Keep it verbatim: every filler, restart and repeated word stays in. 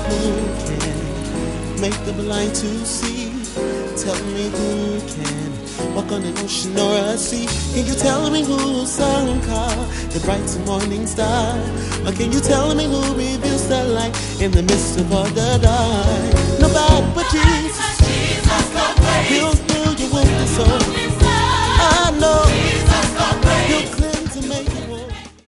who can make the blind to see? Tell me who can walk on an ocean or a sea? Can you tell me whose song called the bright morning star? Or can you tell me who reveals the light in the midst of all the dark? Nobody but you.